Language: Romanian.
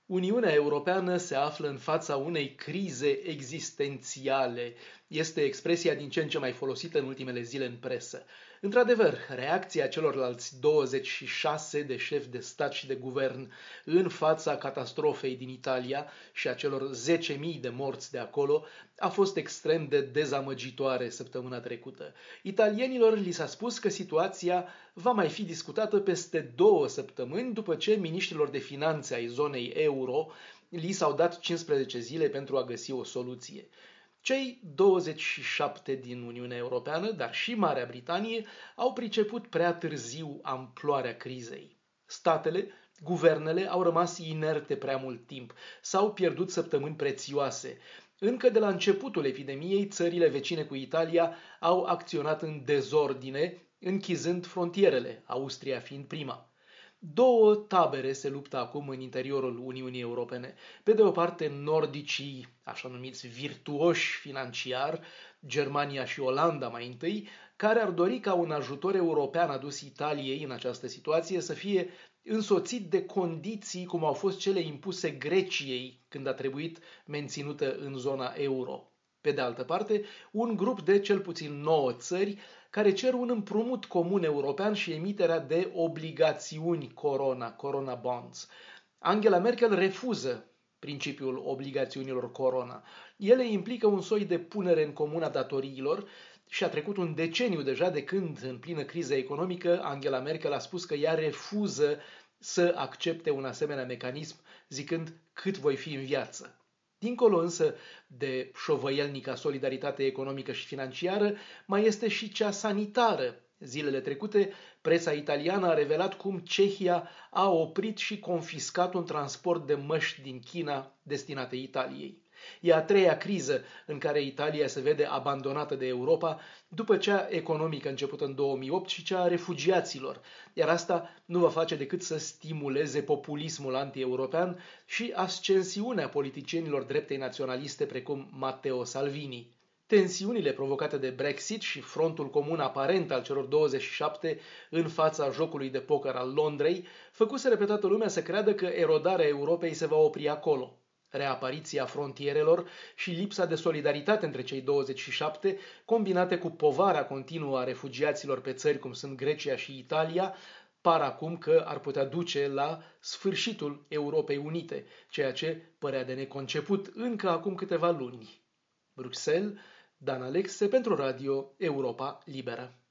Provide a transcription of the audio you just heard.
Uniunea Europeană se află în fața unei crize existențiale. Este expresia din ce în ce mai folosită în ultimele zile în presă. Într-adevăr, reacția celorlalți 26 de șefi de stat și de guvern în fața catastrofei din Italia și a celor 10.000 de morți de acolo a fost extrem de dezamăgitoare săptămâna trecută. Italienilor li s-a spus că situația va mai fi discutată peste 2 săptămâni după ce miniștrilor de finanțe ai zonei euro li s-au dat 15 zile pentru a găsi o soluție. Cei 27 din Uniunea Europeană, dar și Marea Britanie, au priceput prea târziu amploarea crizei. Statele, guvernele au rămas inerte prea mult timp, s-au pierdut săptămâni prețioase. Încă de la începutul epidemiei, țările vecine cu Italia au acționat în dezordine, închizând frontierele, Austria fiind prima. 2 tabere se luptă acum în interiorul Uniunii Europene. Pe de o parte, nordicii, așa numiți virtuoși financiar, Germania și Olanda mai întâi, care ar dori ca un ajutor european adus Italiei în această situație să fie însoțit de condiții cum au fost cele impuse Greciei când a trebuit menținută în zona euro. Pe de altă parte, un grup de cel puțin 9 țări care cer un împrumut comun european și emiterea de obligațiuni Corona Bonds. Angela Merkel refuză principiul obligațiunilor Corona. Ele implică un soi de punere în comun a datoriilor și a trecut un deceniu deja de când, în plină criză economică, Angela Merkel a spus că ea refuză să accepte un asemenea mecanism, zicând cât voi fi în viață. Dincolo însă de șovăielnica solidaritate economică și financiară, mai este și cea sanitară. Zilele trecute, presa italiană a revelat cum Cehia a oprit și confiscat un transport de măști din China destinate Italiei. E a 3-a criză în care Italia se vede abandonată de Europa după cea economică începută în 2008 și cea a refugiaților, iar asta nu va face decât să stimuleze populismul anti-european și ascensiunea politicienilor dreptei naționaliste precum Matteo Salvini. Tensiunile provocate de Brexit și frontul comun aparent al celor 27 în fața jocului de poker al Londrei făcuseră pe toată lumea să creadă că erodarea Europei se va opri acolo. Reapariția frontierelor și lipsa de solidaritate între cei 27, combinate cu povara continuă a refugiaților pe țări cum sunt Grecia și Italia, par acum că ar putea duce la sfârșitul Europei Unite, ceea ce părea de neconceput încă acum câteva luni. Bruxelles, Dan Alexe pentru Radio Europa Liberă.